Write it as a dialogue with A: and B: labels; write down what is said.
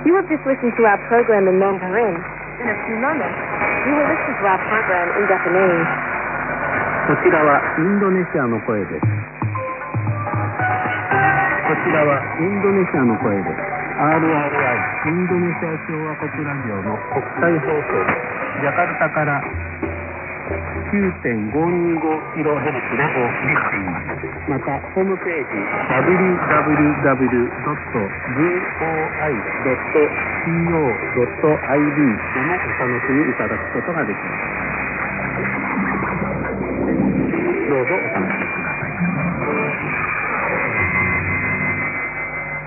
A: You have just listened to our program in Mandarin. In a few moments, you will listen to our program in Japanese.
B: こちらはインドネシアの声です。こちらはインドネシアの声です。RRI インドネシア共和国ラジオの国際放送です。ジャカルタから 9.525kHz でお送りしています。またホームページ www.voi.co.id でもお楽しみいただくことができます。どうぞお楽しみに。